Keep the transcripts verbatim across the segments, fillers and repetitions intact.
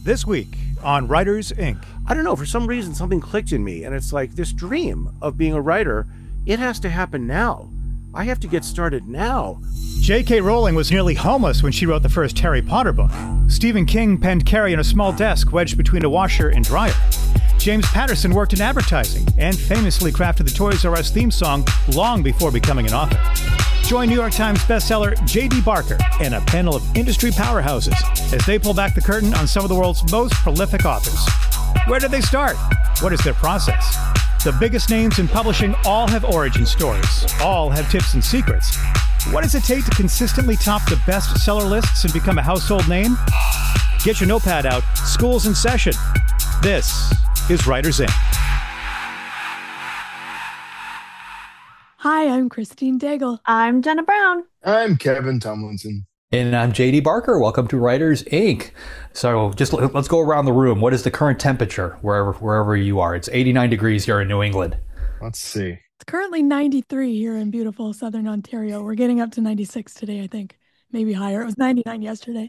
This week on Writers, Incorporated. I don't know, for some reason something clicked in me, and it's like this dream of being a writer, it has to happen now. I have to get started now. J K. Rowling was nearly homeless when she wrote the first Harry Potter book. Stephen King penned Carrie on a small desk wedged between a washer and dryer. James Patterson worked in advertising and famously crafted the Toys R Us theme song long before becoming an author. Join New York Times bestseller J D. Barker and a panel of industry powerhouses as they pull back the curtain on some of the world's most prolific authors. Where did they start? What is their process? The biggest names in publishing all have origin stories. All have tips and secrets. What does it take to consistently top the bestseller lists and become a household name? Get your notepad out. School's in session. This is Writers, Incorporated. Hi, I'm Christine Daigle. I'm Jenna Brown. I'm Kevin Tomlinson. And I'm J D. Barker. Welcome to Writers, Incorporated. So just let's go around the room. What is the current temperature wherever wherever you are? It's eighty-nine degrees here in New England. Let's see. It's currently ninety-three here in beautiful Southern Ontario. We're getting up to ninety-six today, I think. Maybe higher. It was ninety-nine yesterday.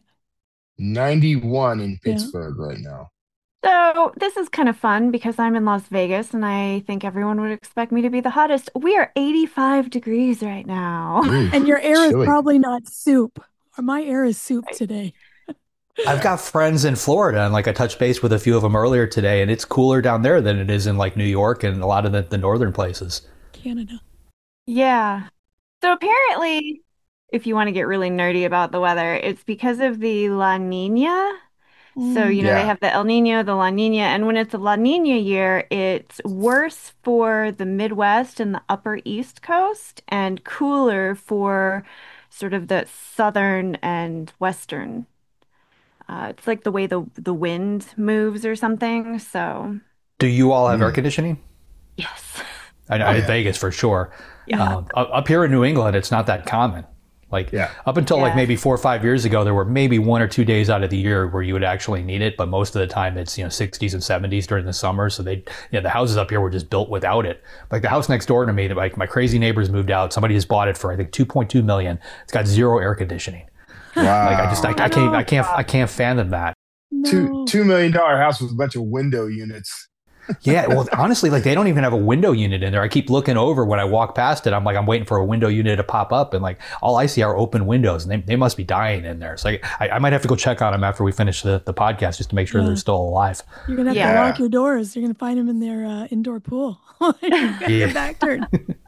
ninety-one in Pittsburgh yeah. right now. So this is kind of fun because I'm in Las Vegas and I think everyone would expect me to be the hottest. We are eighty-five degrees right now. Ooh, and your air chilly. is probably not soup. Or my air is soup today. I've got friends in Florida, and like I touched base with a few of them earlier today, and it's cooler down there than it is in like New York and a lot of the, the northern places. Canada. Yeah. So apparently, if you want to get really nerdy about the weather, it's because of the La Nina. Mm. So, you know, Yeah. they have the El Nino, the La Nina, and when it's a La Nina year, it's worse for the Midwest and the upper East Coast and cooler for sort of the southern and western. Uh, it's like the way the the wind moves or something. So, Do you all have Mm. air conditioning? yes. I know Oh, in yeah. Vegas for sure. Yeah. Um, up up here in New England, it's not that common. Like Yeah. up until like Yeah. maybe four or five years ago, there were maybe one or two days out of the year where you would actually need it, but most of the time it's you know sixties and seventies during the summer. So they, yeah, the houses up here were just built without it. Like the house next door to me, like my crazy neighbors moved out. Somebody just bought it for I think two point two million. It's got zero air conditioning. Wow. Like I just I, I can't I can't I can't fathom that. No. two two million dollar house with a bunch of window units. Yeah, well, honestly, like they don't even have a window unit in there. I keep looking over when I walk past it. I'm like, I'm waiting for a window unit to pop up, and like all I see are open windows, and they, they must be dying in there. So I, I, I might have to go check on them after we finish the, the podcast just to make sure Yeah. they're still alive. You're going to have Yeah. to lock your doors. You're going to find them in their uh, indoor pool. You got your Yeah. back turned.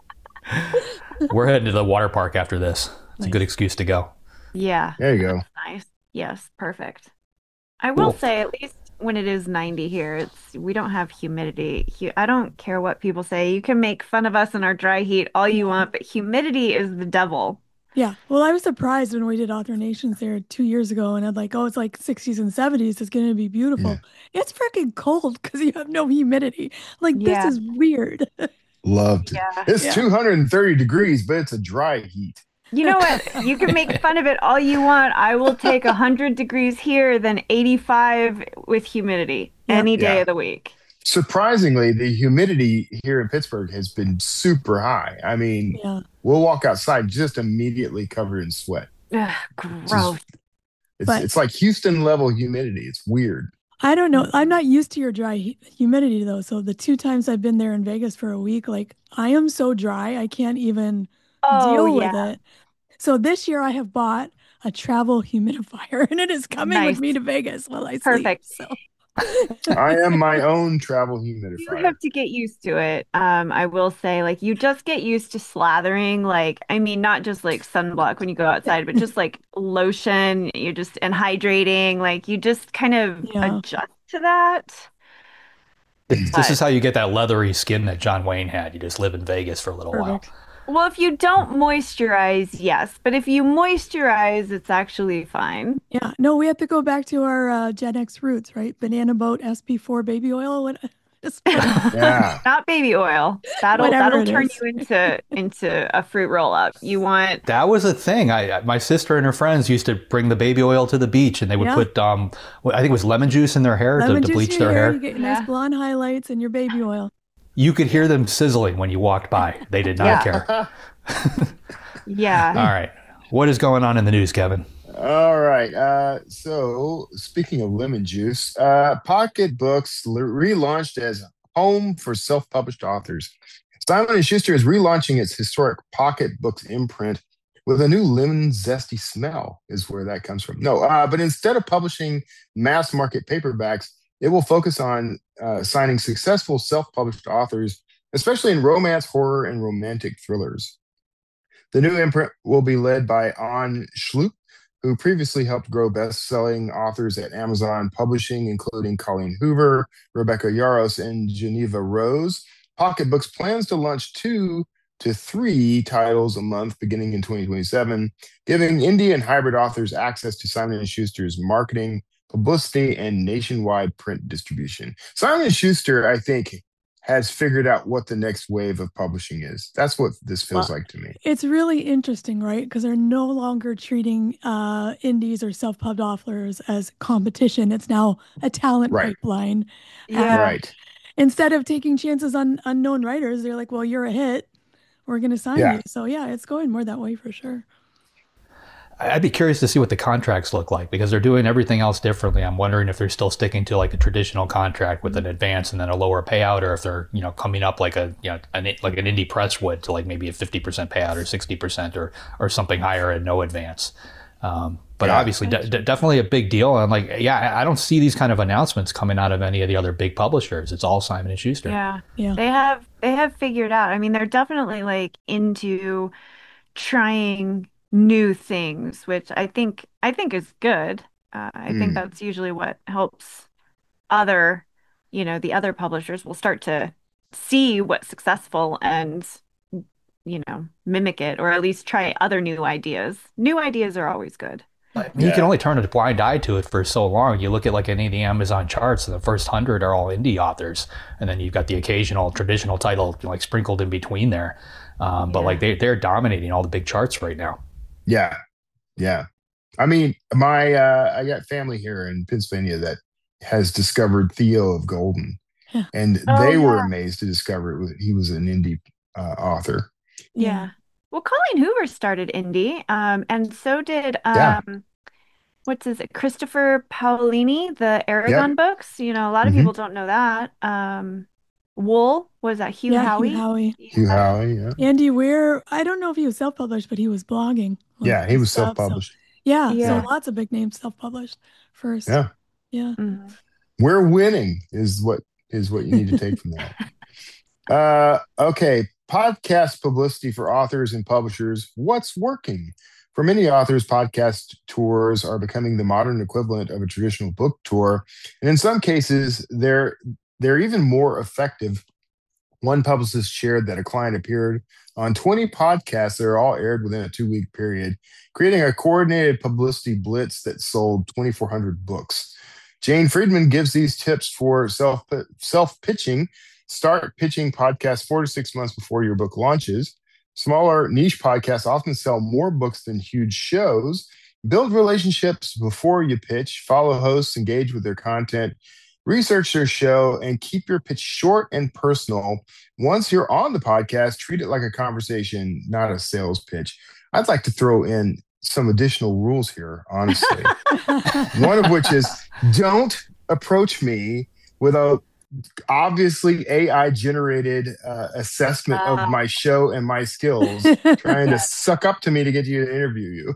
We're heading to the water park after this. It's a good excuse to go. Yeah. There you go. Nice. Yes. Perfect. I will Cool. say, at least when it is ninety here, it's we don't have humidity. Hu- I don't care what people say. You can make fun of us and our dry heat all you want, but humidity is the devil. Yeah. Well, I was surprised when we did Author Nations there two years ago, and I'm like, oh, it's like sixties and seventies. It's going to be beautiful. It's freaking cold because you have no humidity. Like, Yeah. this is weird. Loved it. Yeah. It's Yeah. two hundred thirty degrees, but it's a dry heat. You know what? You can make fun of it all you want. I will take one hundred degrees here than eighty-five with humidity Yeah. any day Yeah. of the week. Surprisingly, the humidity here in Pittsburgh has been super high. I mean, Yeah. we'll walk outside just immediately covered in sweat. Ugh, gross. It's But- it's like Houston level humidity. It's weird. I don't know. I'm not used to your dry hu- humidity though. So the two times I've been there in Vegas for a week, like I am so dry, I can't even Oh, deal with yeah. it. So this year I have bought a travel humidifier and it is coming Nice. with me to Vegas while I sleep. Perfect. So I am my own travel You humidifier. have to get used to it. Um, I will say, like, you just get used to slathering, like, I mean, not just like sunblock when you go outside, but just like lotion, you're just and hydrating, like you just kind of Yeah. adjust to that. This But- is how you get that leathery skin that John Wayne had. You just live in Vegas for a little while. perfect. Well, if you don't moisturize, yes, but if you moisturize, it's actually fine. Yeah. No, we have to go back to our uh, Gen X roots, right? Banana boat S P four baby oil. What? Just Yeah. Not baby oil. That'll Whatever that'll it turn is. you into into a fruit roll up. You want That was a thing. I my sister and her friends used to bring the baby oil to the beach, and they would Yeah. put um, what- I think it was lemon juice in their hair to, lemon to juice bleach in their your hair. hair. You get Yeah. nice blonde highlights and your baby oil. You could hear them sizzling when you walked by. They did not Yeah. care. yeah. All right. What is going on in the news, Kevin? All right. Uh, so, speaking of lemon juice, uh, Pocket Books l- relaunched as home for self-published authors. Simon and Schuster is relaunching its historic Pocket Books imprint with a new lemon zesty smell. Is where that comes from. No, uh, but instead of publishing mass market paperbacks, it will focus on uh, signing successful self-published authors, especially in romance, horror, and romantic thrillers. The new imprint will be led by An Schlup, who previously helped grow best-selling authors at Amazon Publishing, including Colleen Hoover, Rebecca Yarros, and Geneva Rose. Pocket Books plans to launch two to three titles a month beginning in twenty twenty-seven, giving indie and hybrid authors access to Simon and Schuster's marketing, publicity, and nationwide print distribution. Simon and Schuster, I think, has figured out what the next wave of publishing is. That's what this feels Well, like to me. It's really interesting, right? Because they're no longer treating uh, indies or self-pub authors as competition. It's now a talent Right. pipeline. Yeah. Right. Instead of taking chances on unknown writers, they're like, well, you're a hit. We're going to sign Yeah. you. So yeah, it's going more that way for sure. I'd be curious to see what the contracts look like because they're doing everything else differently. I'm wondering if they're still sticking to like a traditional contract with an advance and then a lower payout, or if they're, you know, coming up like a, you know, an, like an indie press would to like maybe a fifty percent payout or sixty percent or, or something higher and no advance. Um, but Yeah. obviously de- de- definitely a big deal. And like, yeah, I- I don't see these kind of announcements coming out of any of the other big publishers. It's all Simon and Schuster. Yeah. Yeah. They have they have figured out. I mean, they're definitely like into trying new things, which I think I think is good. Uh, I think Mm. that's usually what helps other, you know, the other publishers will start to see what's successful and, you know, mimic it or at least try other new ideas. New ideas are always good. I mean, you can Yeah. only turn a blind eye to it for so long. You look at like any of the Amazon charts, and the first hundred are all indie authors, and then you've got the occasional traditional title like sprinkled in between there. Um, but Yeah. like they they're dominating all the big charts right now. Yeah. Yeah. I mean, my uh I got family here in Pennsylvania that has discovered Theo of Golden. Yeah. And Oh, they were yeah. amazed to discover it was, he was an indie uh, author. Yeah. Well, Colleen Hoover started indie, um, and so did Yeah. um, what's his Christopher Paolini, the Aragon books. You know, a lot of Mhm. people don't know that. Um, Wool was that Hugh Yeah, Howey? Hugh Howey. Hugh Howey, yeah. Andy Weir, I don't know if he was self-published, but he was blogging. like, Yeah, he his was stuff, so- self-published. Yeah, Yeah. so lots of big names self-published first. Yeah. Yeah. Mhm. We're winning is what is what you need to take from that. Uh, okay, podcast publicity for authors and publishers. What's working? For many authors, podcast tours are becoming the modern equivalent of a traditional book tour, and in some cases, they're they're even more effective. One publicist shared that a client appeared on twenty podcasts that are all aired within a two-week period, creating a coordinated publicity blitz that sold twenty-four hundred books. Jane Friedman gives these tips for self self pitching. Start pitching podcasts four to six months before your book launches. Smaller niche podcasts often sell more books than huge shows. Build relationships before you pitch. Follow hosts, engage with their content, research their show, and keep your pitch short and personal. Once you're on the podcast, treat it like a conversation, not a sales pitch. I'd like to throw in some additional rules here, honestly. One of which is don't approach me with a obviously A I generated uh, assessment Uh. of my show and my skills, trying to suck up to me to get you to interview you.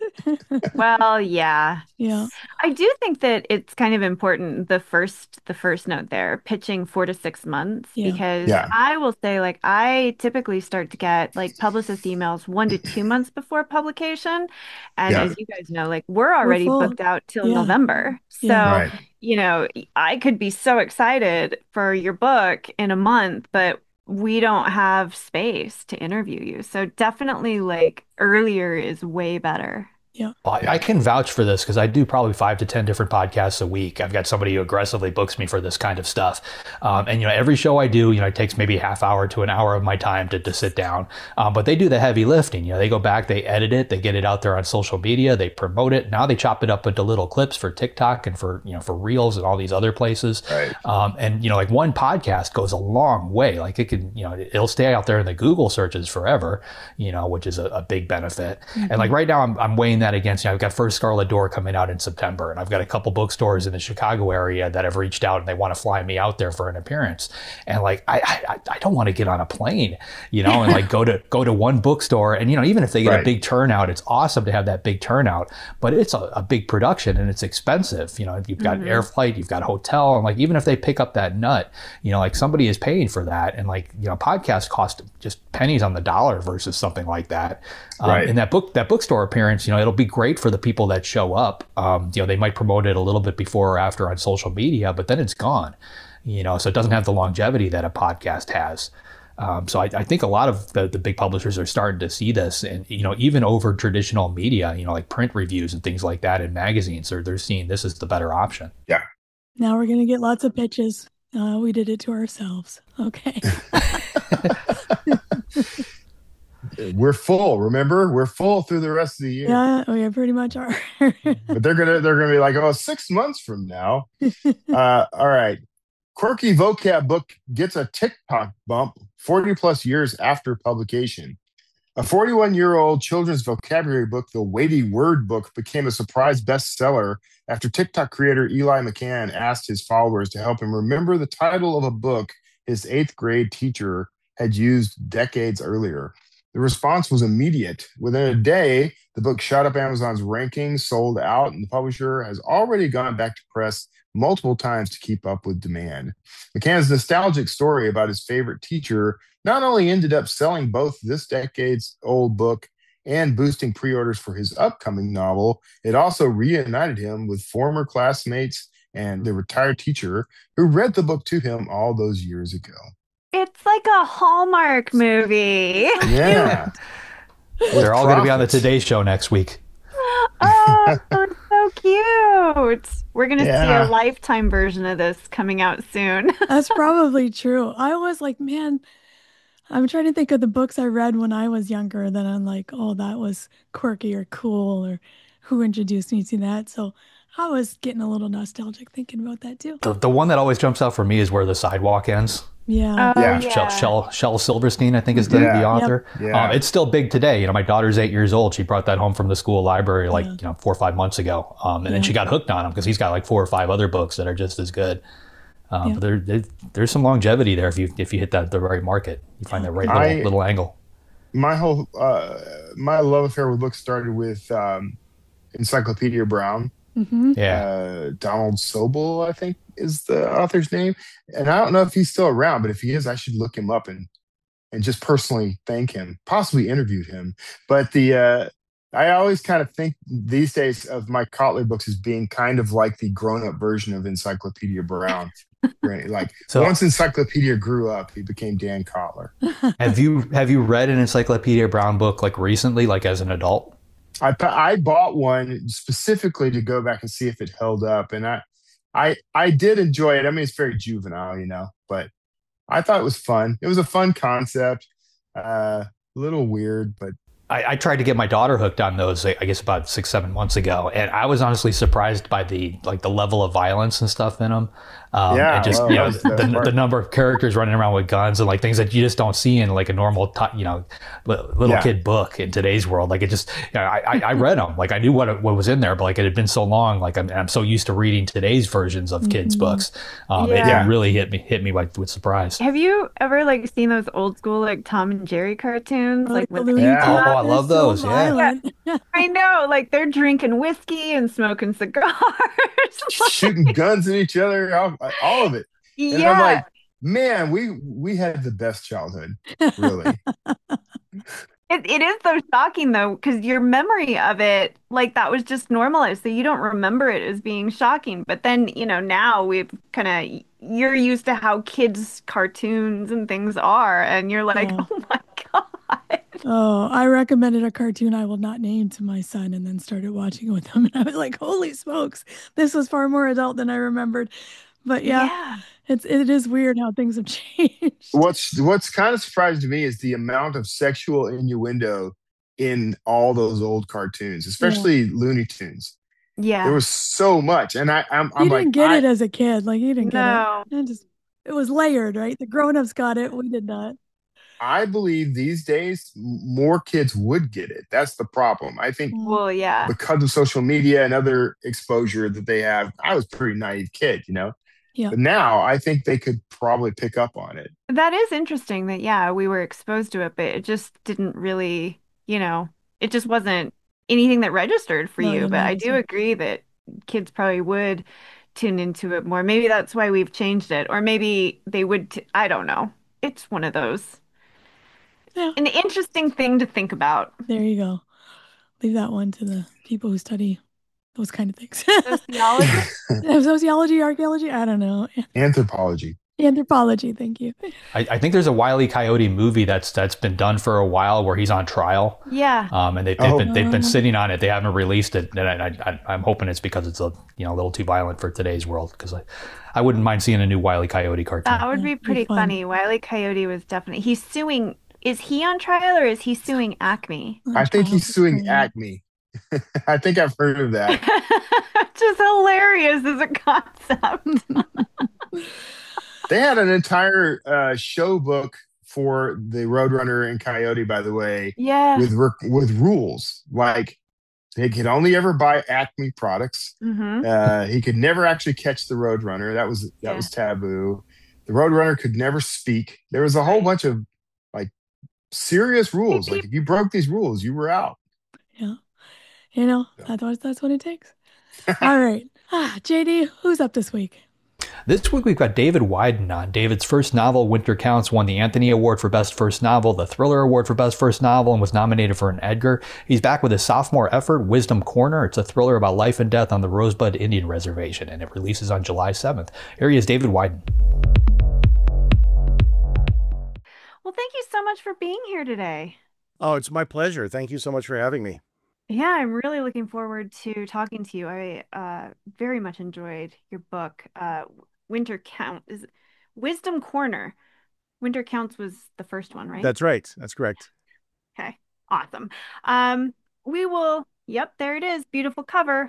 Well, yeah. Yeah. I do think that it's kind of important the first the first note there, pitching four to six months, Yeah. because Yeah. I will say like I typically start to get like publicist emails one to two months before publication. And Yeah. as you guys know, like we're already full. booked out till Yeah. November. So, Yeah. Right. you know, I could be so excited for your book in a month, but we don't have space to interview you. So definitely like earlier is way better. Well, I, I can vouch for this because I do probably five to ten different podcasts a week. I've got somebody who aggressively books me for this kind of stuff. Um, and, you know, every show I do, you know, it takes maybe a half hour to an hour of my time to, to sit down. Um, but they do the heavy lifting. You know, they go back, they edit it, they get it out there on social media, they promote it. Now they chop it up into little clips for TikTok and for, you know, for Reels and all these other places. Right. Um, and, you know, like one podcast goes a long way. Like it can, you know, it'll stay out there in the Google searches forever, you know, which is a, a big benefit. And like right now I'm, I'm weighing that that against, you know, I've got First Scarlet Door coming out in September, and I've got a couple bookstores in the Chicago area that have reached out and they want to fly me out there for an appearance. And like, I I, I don't want to get on a plane, you know, and like go to go to one bookstore. And, you know, even if they get Right. a big turnout, it's awesome to have that big turnout, but it's a, a big production and it's expensive. You know, you've got Mhm. air flight, you've got hotel, and like, even if they pick up that nut, you know, like somebody is paying for that. And like, you know, podcasts cost just pennies on the dollar versus something like that. Um, Right. And that book, that bookstore appearance, you know, it'll be great for the people that show up. Um, you know, they might promote it a little bit before or after on social media, but then it's gone, you know, so it doesn't have the longevity that a podcast has. Um, so I, I think a lot of the, the big publishers are starting to see this, and, you know, even over traditional media, you know, like print reviews and things like that in magazines, they're, they're seeing this as the better option. Now we're going to get lots of pitches. Uh, we did it to ourselves. Okay. We're full. Remember, we're full through the rest of the year. Yeah, we pretty much are. But they're gonna they're gonna be like, oh, six months from now. Uh, all right. Quirky vocab book gets a TikTok bump forty plus years after publication. A forty-one year old children's vocabulary book, The Weighty Word Book, became a surprise bestseller after TikTok creator Eli McCann asked his followers to help him remember the title of a book his eighth grade teacher had used decades earlier. The response was immediate. Within a day, the book shot up Amazon's rankings, sold out, and the publisher has already gone back to press multiple times to keep up with demand. McCann's nostalgic story about his favorite teacher not only ended up selling both this decade's old book and boosting pre-orders for his upcoming novel, it also reunited him with former classmates and the retired teacher who read the book to him all those years ago. It's like a Hallmark movie. Yeah. They're all going to be on the Profits. Today Show next week. Oh, so cute. We're going to Yeah. see a Lifetime version of this coming out soon. That's probably true. I was like, man, I'm trying to think of the books I read when I was younger. Then I'm like, oh, that was quirky or cool, or who introduced me to that. So I was getting a little nostalgic thinking about that too. The, the one that always jumps out for me is Where the Sidewalk Ends. Yeah. Oh, Yeah. yeah. Shel, Shel, Shel Silverstein, I think, is the, Yeah. the author. Yeah. Um, it's still big today. You know, my daughter's eight years old. She brought that home from the school library like, Yeah. you know, four or five months ago. Um, and then Yeah. she got hooked on him because he's got like four or five other books that are just as good. Um, Yeah. But there, there, there's some longevity there if you if you hit that the right market. You find that right little, I- little angle. My whole uh, my love affair with books started with um, Encyclopedia Brown. hmm Yeah. Uh, Donald Sobel, I think, is the author's name. And I don't know if he's still around, but if he is, I should look him up and and just personally thank him, possibly interviewed him. But the uh, I always kind of think these days of my Kotler books as being kind of like the grown-up version of Encyclopedia Brown. Right? Like So- once Encyclopedia grew up, he became Dan Kotler. have you have you read an Encyclopedia Brown book like recently, like as an adult? I I bought one specifically to go back and see if it held up, and I I I did enjoy it. I mean, it's very juvenile, you know, but I thought it was fun. It was a fun concept, uh, a little weird, but I, I tried to get my daughter hooked on those, I guess, about six, seven months ago, and I was honestly surprised by the like the level of violence and stuff in them. Um, Yeah, and just well, you know that's the the, part. the number of characters running around with guns and like things that you just don't see in like a normal, t- you know, li- little Yeah. kid book in today's world. Like it just, you know, I, I, I read them, like I knew what it, what was in there, but like it had been so long, like I'm, I'm so used to reading today's versions of kids' Mhm. books. Um, it, Yeah. it really hit me hit me like with surprise. Have you ever like seen those old school like Tom and Jerry cartoons? Or Like like the with Looney Yeah. Tunes, Oh, I they're love so those, yeah. violent. I know, like they're drinking whiskey and smoking cigars. shooting guns at each other, all, all of it. And Yeah. I'm like, man, we we had the best childhood, really. It, it is so shocking though, because your memory of it, like that was just normalized. So you don't remember it as being shocking. But then, you know, now we've kind of, you're used to how kids' cartoons and things are. And you're like, Yeah. oh my God. Oh, I recommended a cartoon I will not name to my son and then started watching it with him. And I was like, holy smokes, this was far more adult than I remembered. But yeah, it's it is weird how things have changed. What's what's kind of surprising to me is the amount of sexual innuendo in all those old cartoons, especially Looney Tunes. Yeah. There was so much, and I, I'm, I'm You like, didn't get I- it as a kid. Like you didn't get No. it. It just it was layered, right? The grown-ups got it. We did not. I believe these days m- more kids would get it. That's the problem. I think Mm, Well, yeah. because of social media and other exposure that they have, I was a pretty naive kid, you know. yeah. But now I think they could probably pick up on it. That is interesting that, yeah, we were exposed to it, but it just didn't really, you know, it just wasn't anything that registered for No, it you. didn't But I do register. agree that kids probably would tune into it more. Maybe that's why we've changed it, or maybe they would, t I don't know. It's one of those, Yeah, an interesting thing to think about. there you go. Leave that one to the people who study those kind of things. Sociology? Sociology, archaeology, I don't know. Anthropology. Anthropology, thank you. I, I think there's a Wile E. Coyote movie that's that's been done for a while where he's on trial. Yeah. Um, and they, they've Oh. been they've been Oh. sitting on it. They haven't released it, and I, I, I'm hoping it's because it's a you know a little too violent for today's world. Because I, I wouldn't mind seeing a new Wile E. Coyote cartoon. That would Yeah, be be pretty fun. funny. Wile E. Coyote was definitely, he's suing, is he on trial or is he suing Acme? I think he's Child suing support. Acme. I think I've heard of that. Just hilarious as a concept. They had an entire uh, show book for the Roadrunner and Coyote, by the way, Yeah. with re- with rules like they could only ever buy Acme products. hmm Uh, he could never actually catch the Roadrunner. That was that Yeah. was taboo. The Roadrunner could never speak. There was a whole Right. bunch of like serious rules. Like beep. if you broke these rules, you were out. Yeah. You know, that's what that's what it takes. All right. Ah, J D, who's up this week? This week we've got David Wyden on. David's first novel, Winter Counts, won the Anthony Award for Best First Novel, the Thriller Award for Best First Novel, and was nominated for an Edgar. He's back with his sophomore effort, Wisdom Corner. It's a thriller about life and death on the Rosebud Indian Reservation, and it releases on July seventh. Here he is, David Wyden. Well, thank you so much for being here today. Oh, it's my pleasure. Thank you so much for having me. Yeah, I'm really looking forward to talking to you. I uh, very much enjoyed your book, uh, Winter Count is Wisdom Corner. Winter Counts was the first one, right? That's right. That's correct. Okay, awesome. Um, we will, yep, there it is. Beautiful cover.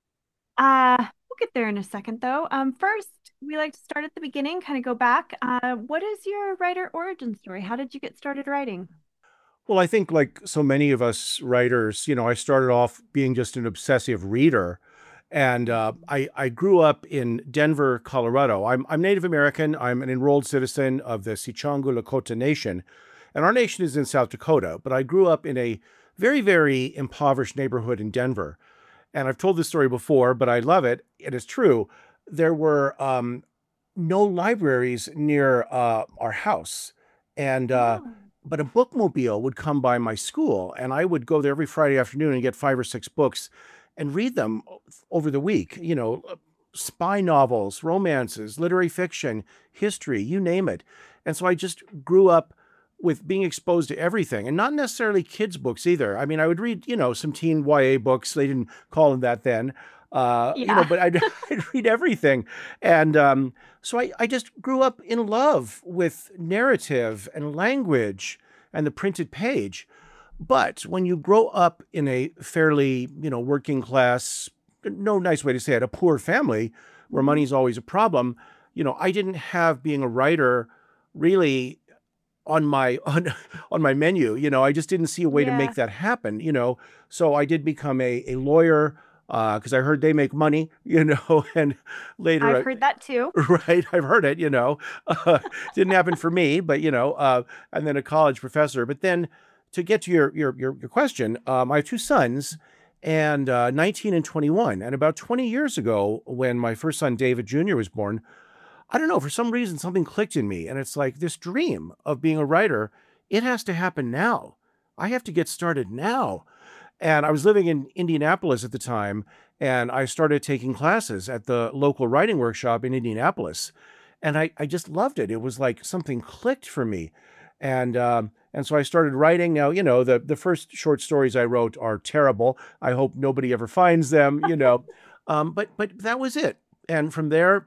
Uh, we'll get there in a second though. Um, first, we like to start at the beginning, kind of go back. Uh, what is your writer origin story? How did you get started writing? Well, I think like so many of us writers, you know, I started off being just an obsessive reader. And uh, I, I grew up in Denver, Colorado. I'm, I'm Native American. I'm an enrolled citizen of the Sicangu Lakota Nation. And our nation is in South Dakota. But I grew up in a very, very impoverished neighborhood in Denver. And I've told this story before, but I love it. It is true. There were um, no libraries near uh, our house. And uh, Oh. but a bookmobile would come by my school, and I would go there every Friday afternoon and get five or six books and read them over the week. You know, spy novels, romances, literary fiction, history, you name it. And so I just grew up with being exposed to everything, and not necessarily kids' books either. I mean, I would read, you know, some teen Y A books. They didn't call them that then. Uh, you know, Yeah. but I'd, I'd read everything. And um, so I, I just grew up in love with narrative and language and the printed page. But when you grow up in a fairly, you know, working class, no nice way to say it, a poor family where Mhm. money's always a problem, you know, I didn't have being a writer really on my on on my menu. You know, I just didn't see a way to Yeah. make that happen, you know. So I did become a, a lawyer because I heard they make money, you know, and later I- I've heard that too. right, I've heard it, you know. Uh, didn't happen for me, but you know, uh, and then a college professor. But then to get to your your your, your question, um, I have two sons, and uh, nineteen and twenty-one. And about twenty years ago, when my first son David Junior was born, I don't know, for some reason something clicked in me, and it's like this dream of being a writer. It has to happen now. I have to get started now. And I was living in Indianapolis at the time, and I started taking classes at the local writing workshop in Indianapolis. And I, I just loved it. It was like something clicked for me. And um, and so I started writing. Now, you know, the, the first short stories I wrote are terrible. I hope nobody ever finds them, you know. um, but but that was it. And from there,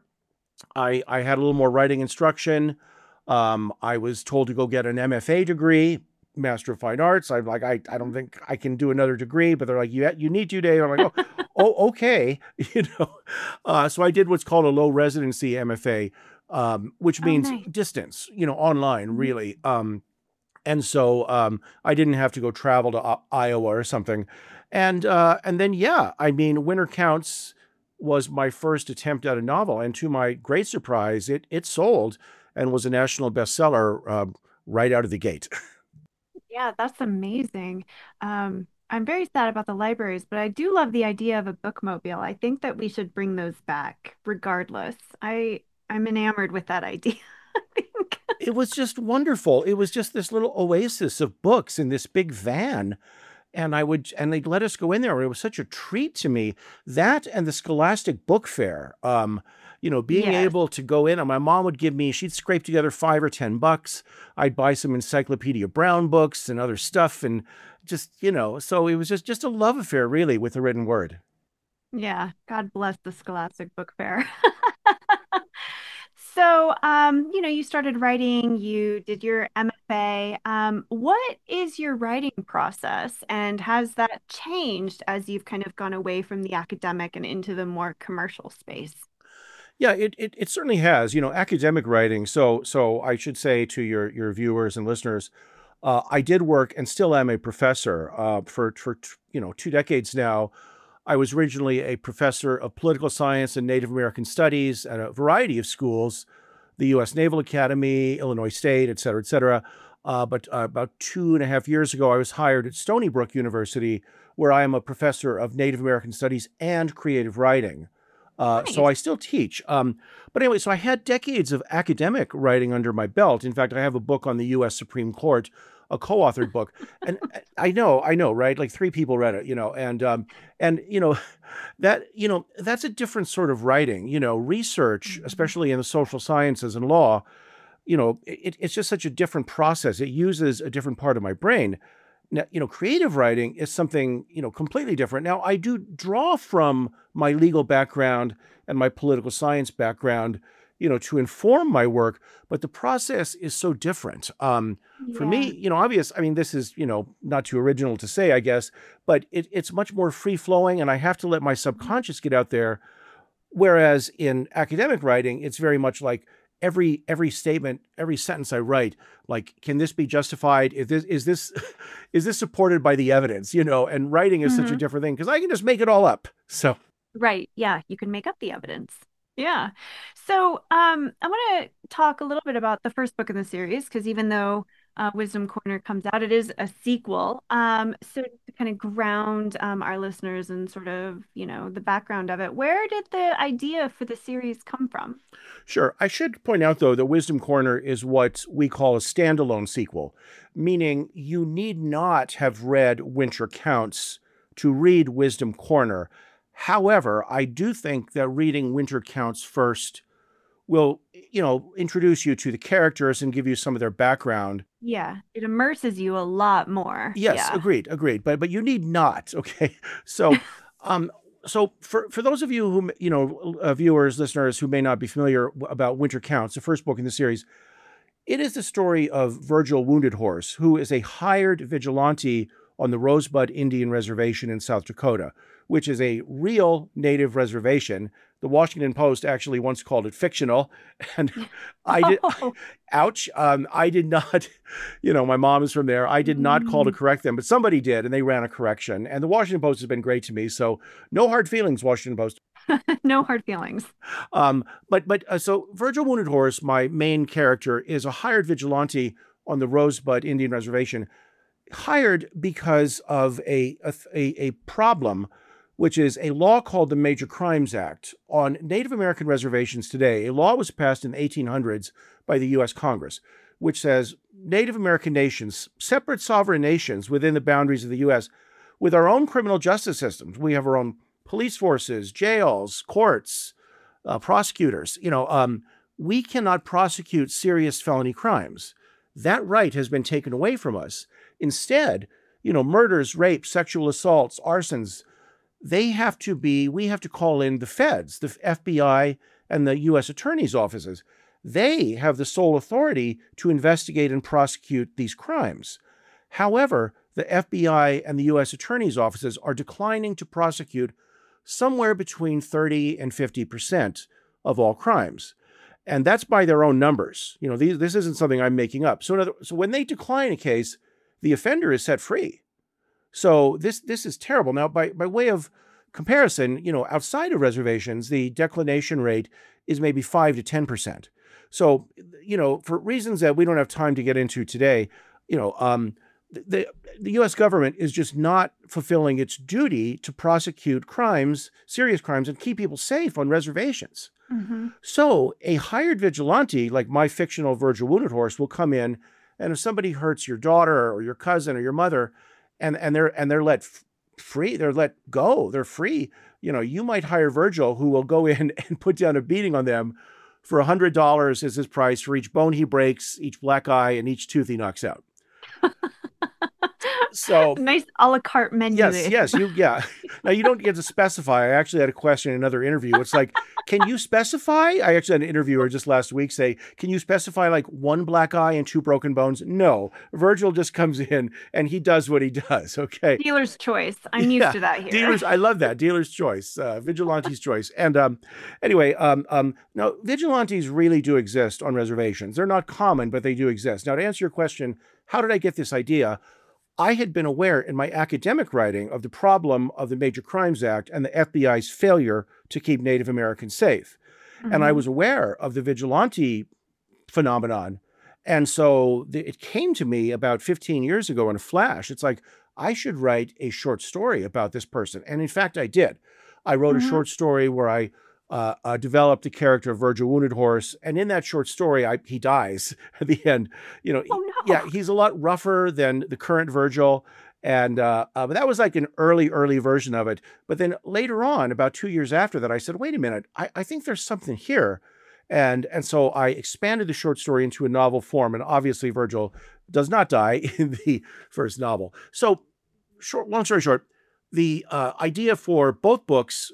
I, I had a little more writing instruction. Um, I was told to go get an M F A degree, Master of Fine Arts. I'm like, I, I don't think I can do another degree, but they're like, you you need to, Dave. I'm like, oh, oh okay, you know. Uh, so I did what's called a low residency M F A, um, which Oh, means nice. distance, you know, online, Mhm. really. Um, And so um, I didn't have to go travel to I- Iowa or something. And uh, and then, yeah, I mean, Winter Counts was my first attempt at a novel. And to my great surprise, it it sold and was a national bestseller uh, right out of the gate. Yeah, that's amazing. Um, I'm very sad about the libraries, but I do love the idea of a bookmobile. I think that we should bring those back regardless. I I'm enamored with that idea. I think. It was just wonderful. It was just this little oasis of books in this big van. And I would, and they'd let us go in there. It was such a treat to me. That and the Scholastic Book Fair, um, you know, being Yes. able to go in, and my mom would give me, she'd scrape together five or ten bucks. I'd buy some Encyclopedia Brown books and other stuff. And just, you know, so it was just, just a love affair, really, with the written word. Yeah, God bless the Scholastic Book Fair. So, um, you know, you started writing, you did your M F A. Um, what is your writing process, and has that changed as you've kind of gone away from the academic and into the more commercial space? Yeah, it, it it certainly has. You know, academic writing. So so I should say to your your viewers and listeners, uh, I did work and still am a professor uh, for for t- you know two decades now. I was originally a professor of political science and Native American studies at a variety of schools, the U S Naval Academy, Illinois State, et cetera, et cetera. Uh, but uh, about two and a half years ago, I was hired at Stony Brook University, where I am a professor of Native American studies and creative writing. Uh, so Nice. I still teach. Um, but anyway, so I had decades of academic writing under my belt. In fact, I have a book on the U S Supreme Court, a co-authored book. And uh, I know, I know, right? Like three people read it, you know, and um, and you know, that, you know, that's a different sort of writing, you know, research, Mhm. especially in the social sciences and law, you know, it, it's just such a different process. It uses a different part of my brain. Now, you know, creative writing is something, you know, completely different. Now, I do draw from my legal background and my political science background, you know, to inform my work, but the process is so different. Um, for me, Yeah. you know, obvious, I mean, this is, you know, not too original to say, I guess, but it, it's much more free flowing, and I have to let my subconscious get out there. Whereas in academic writing, it's very much like every every statement, every sentence I write, like, can this be justified? Is this is this is this supported by the evidence? You know, and writing is such a Hmm. different thing because I can just make it all up. So Right. Yeah, you can make up the evidence. Yeah. So, um, I want to talk a little bit about the first book in the series because even though uh, Wisdom Corner comes out, it is a sequel. Um, so to kind of ground um, our listeners and sort of, you know, the background of it, where did the idea for the series come from? sure, I should point out though that Wisdom Corner is what we call a standalone sequel, meaning you need not have read Winter Counts to read Wisdom Corner. However, I do think that reading Winter Counts first will, you know, introduce you to the characters and give you some of their background. Yeah, it immerses you a lot more. Yes, Yeah. agreed, agreed. But but you need not. Okay, so um, so for for those of you who you know, uh, viewers, listeners who may not be familiar w- about Winter Counts, the first book in the series, it is the story of Virgil Wounded Horse, who is a hired vigilante on the Rosebud Indian Reservation in South Dakota, which is a real native reservation. The Washington Post actually once called it fictional, and I did. Oh. Ouch! Um, I did not. You know, my mom is from there. I did not call to Mm. correct them, but somebody did, and they ran a correction. And the Washington Post has been great to me, so no hard feelings, Washington Post. No hard feelings. Um, but but uh, so Virgil Wounded Horse, my main character, is a hired vigilante on the Rosebud Indian Reservation, hired because of a a, a a problem, which is a law called the Major Crimes Act. On Native American reservations today, a law was passed in the eighteen hundreds by the U S Congress, which says Native American nations, separate sovereign nations within the boundaries of the U S, with our own criminal justice systems. We have our own police forces, jails, courts, uh, prosecutors. You know, um, we cannot prosecute serious felony crimes. That right has been taken away from us. Instead, you know, murders, rapes, sexual assaults, arsons, they have to be, we have to call in the feds, the F B I and the U S attorney's offices. They have the sole authority to investigate and prosecute these crimes. However, the F B I and the U S attorney's offices are declining to prosecute somewhere between thirty and fifty percent of all crimes. And that's by their own numbers. You know, these, this isn't something I'm making up. So, in other, so when they decline a case, the offender is set free. So this this is terrible. Now, by, by way of comparison, you know, outside of reservations, the declination rate is maybe five to ten percent. So, you know, for reasons that we don't have time to get into today, you know, um, the, the U S government is just not fulfilling its duty to prosecute crimes, serious crimes, and keep people safe on reservations. Mm-hmm. So a hired vigilante, like my fictional Virgil Wounded Horse, will come in, and if somebody hurts your daughter or your cousin or your mother, and, and they're and they're let f- free, they're let go, they're free, you know, you might hire Virgil, who will go in and put down a beating on them for one hundred dollars is his price for each bone he breaks, each black eye, and each tooth he knocks out. So nice a la carte menu. yes, there. yes, you yeah. Now you don't get to specify. I actually had a question in another interview. It's like, can you specify? I actually had an interviewer just last week say, can you specify like one black eye and two broken bones? No, Virgil just comes in and he does what he does. Okay. Dealer's choice. I'm used Yeah, to that here. Dealers, I love that. Dealer's choice, uh, vigilante's choice. And um, anyway, um, um, now vigilantes really do exist on reservations. They're not common, but they do exist. Now, to answer your question, how did I get this idea? I had been aware in my academic writing of the problem of the Major Crimes Act and the F B I's failure to keep Native Americans safe. Mm-hmm. And I was aware of the vigilante phenomenon. And so the, it came to me about fifteen years ago in a flash. It's like, I should write a short story about this person. And in fact, I did. I wrote Mm-hmm. a short story where I uh, uh, developed the character of Virgil Wounded Horse. And in that short story, I, he dies at the end. You know, Oh, no. yeah, he's a lot rougher than the current Virgil. And uh, uh, but that was like an early, early version of it. But then later on, about two years after that, I said, wait a minute, I, I think there's something here. And and so I expanded the short story into a novel form. And obviously, Virgil does not die in the first novel. So short, long story short, the uh, idea for both books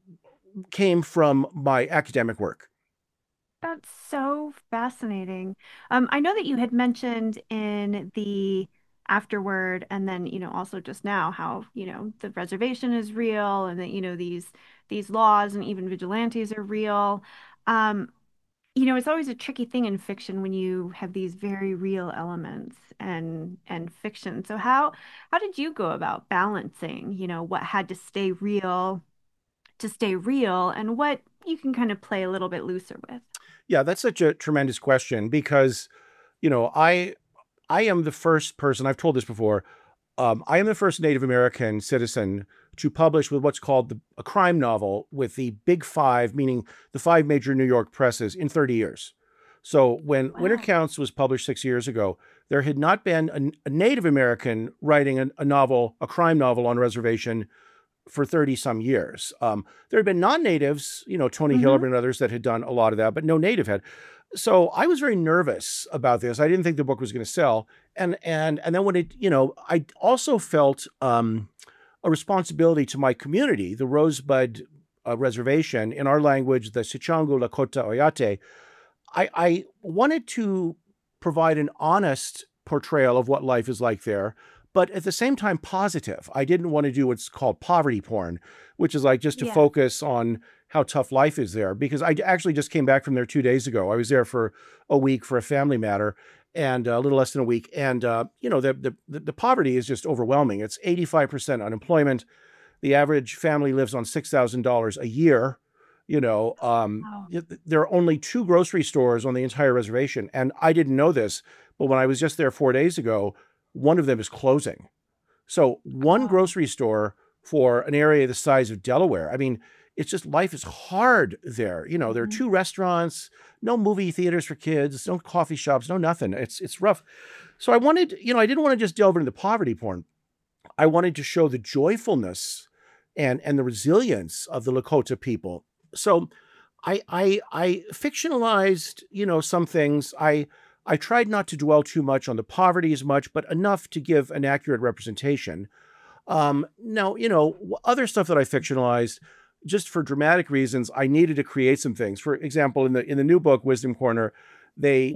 came from my academic work. That's so fascinating. Um, I know that you had mentioned in the afterword, and then, you know, also just now how, you know, the reservation is real, and that, you know, these these laws and even vigilantes are real. Um, you know, it's always a tricky thing in fiction when you have these very real elements and and fiction. So how how did you go about balancing, you know, what had to stay real to stay real and what you can kind of play a little bit looser with? Yeah, that's such a tremendous question because, you know, I I am the first person, I've told this before, um, I am the first Native American citizen to publish with what's called the, a crime novel with the big five, meaning the five major New York presses in thirty years. So when Wow. Winter Counts was published six years ago, there had not been a, a Native American writing a, a novel, a crime novel on a reservation for thirty some years. Um, there had been non-natives, you know, Tony Mhm. Hillerman and others that had done a lot of that, but no native had. So I was very nervous about this. I didn't think the book was going to sell. And, and, and then when it, you know, I also felt um, a responsibility to my community, the Rosebud uh, Reservation, in our language, the Sichangu Lakota Oyate. I, I wanted to provide an honest portrayal of what life is like there, but at the same time positive. I didn't want to do what's called poverty porn, which is like just to Yeah. focus on how tough life is there. Because I actually just came back from there two days ago. I was there for a week for a family matter, and uh, a little less than a week. And uh, you know, the, the the poverty is just overwhelming. It's eighty-five percent unemployment. The average family lives on six thousand dollars a year. You know, um, Wow. y- there are only two grocery stores on the entire reservation, and I didn't know this, but when I was just there four days ago, one of them is closing. So one Oh. grocery store for an area the size of Delaware. I mean, it's just life is hard there. You know, there are Mhm. two restaurants, no movie theaters for kids, no coffee shops, no nothing. It's it's rough. So I wanted, you know, I didn't want to just delve into the poverty porn. I wanted to show the joyfulness and and the resilience of the Lakota people. So I I I fictionalized, you know, some things. I I tried not to dwell too much on the poverty as much, but enough to give an accurate representation. Um, now, you know, w- other stuff that I fictionalized, just for dramatic reasons, I needed to create some things. For example, in the in the new book, Wisdom Corner, they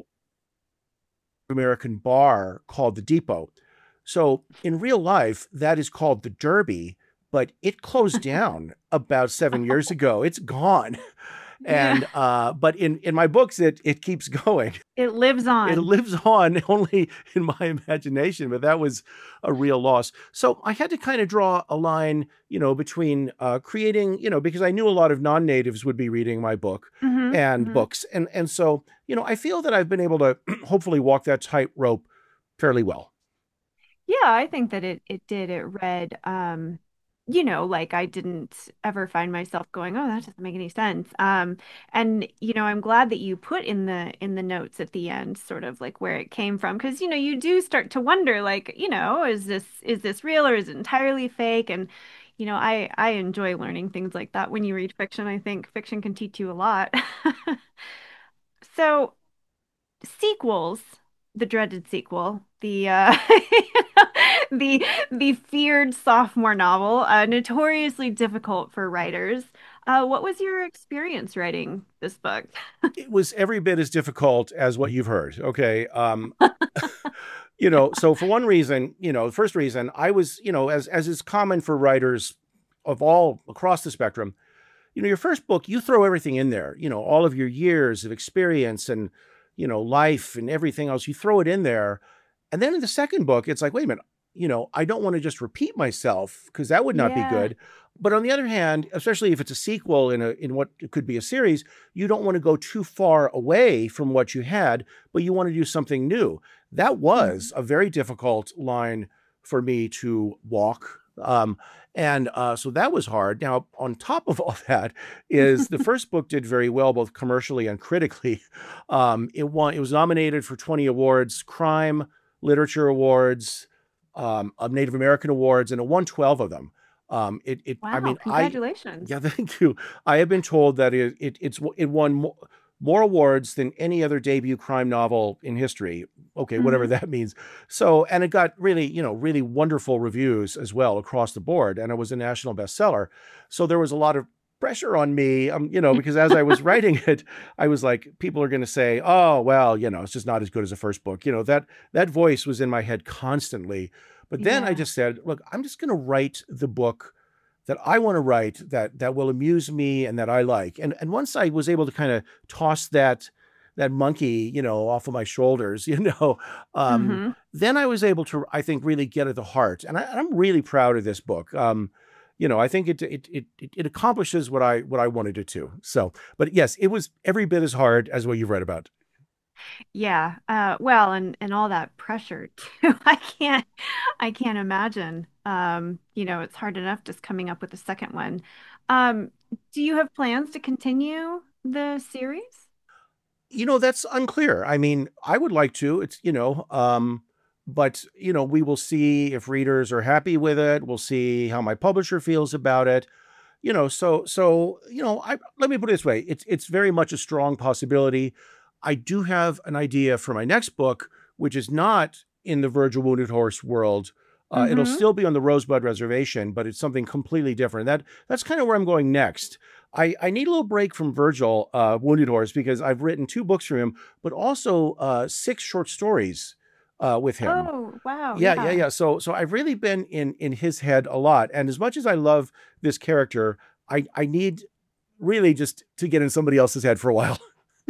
American bar called the Depot. So in real life, that is called the Derby, but it closed down about seven years ago. It's gone. Yeah. And uh, but in in my books, it it keeps going. It lives It on. lives on only in my imagination, but that was a real loss. So I had to kind of draw a line, you know, between uh, creating, you know, because I knew a lot of non-natives would be reading my book hmm and hmm books, and and so you know, I feel that I've been able to hopefully walk that tightrope fairly well. Yeah, I think that it it did. It read, um, you know, like I didn't ever find myself going, "Oh, that doesn't make any sense." Um, and you know, I'm glad that you put in the in the notes at the end, sort of like where it came from, because you know, you do start to wonder, like, you know, is this is this real or is it entirely fake? And you know, I I enjoy learning things like that when you read fiction. I think fiction can teach you a lot. So sequels, the dreaded sequel, the uh, the the feared sophomore novel, uh, notoriously difficult for writers. Uh, what was your experience writing this book? It was every bit as difficult as what you've heard. Okay. Um, you know, so for one reason, you know, the first reason I was, you know, as as is common for writers of all across the spectrum, you know, your first book, you throw everything in there, you know, all of your years of experience and, you know, life and everything else, you throw it in there. And then in the second book, it's like, wait a minute, you know, I don't want to just repeat myself because that would not be Yeah. good. But on the other hand, especially if it's a sequel in a in what could be a series, you don't want to go too far away from what you had, but you want to do something new. That was Mhm. a very difficult line for me to walk. Um, and uh, so that was hard. Now, on top of all that, is the first book did very well, both commercially and critically. Um, it won. It was nominated for twenty awards, crime, literature awards, um, of Native American awards, and it won twelve of them. Um, it, it. I Wow, mean, I. congratulations. Yeah, thank you. I have been told that it, it it's it won more, more awards than any other debut crime novel in history. Okay, whatever hmm that means. So, and it got really, you know, really wonderful reviews as well across the board, and it was a national bestseller. So there was a lot of pressure on me, um, you know, because as I was writing it, I was like, people are going to say, "Oh, well, you know, it's just not as good as the first book." You know, that that voice was in my head constantly. But then I Yeah. just said, "Look, I'm just going to write the book that I want to write that that will amuse me and that I like." And and once I was able to kind of toss that that monkey, you know, off of my shoulders, you know, um, hmm then I was able to, I think, really get at the heart. And I, I'm really proud of this book. Um, you know, I think it, it it it it accomplishes what I what I wanted it to. So, but yes, it was every bit as hard as what you've read about. Yeah. Uh, well, and and all that pressure too. I can't I can't imagine. Um, you know, it's hard enough just coming up with the second one. Um, do you have plans to continue the series? You know, that's unclear. I mean, I would like to. It's, you know, um, but you know, we will see if readers are happy with it. We'll see how my publisher feels about it. You know, so so you know, I let me put it this way. It's it's very much a strong possibility. I do have an idea for my next book, which is not in the Virgil Wounded Horse world. Uh, it'll Mm-hmm. still be on the Rosebud Reservation, but it's something completely different. That that's kind of where I'm going next. I, I need a little break from Virgil, uh, Wounded Horse, because I've written two books for him, but also uh, six short stories uh, with him. Oh, wow. Yeah, yeah, Yeah. yeah. So so I've really been in in his head a lot. And as much as I love this character, I I need really just to get in somebody else's head for a while.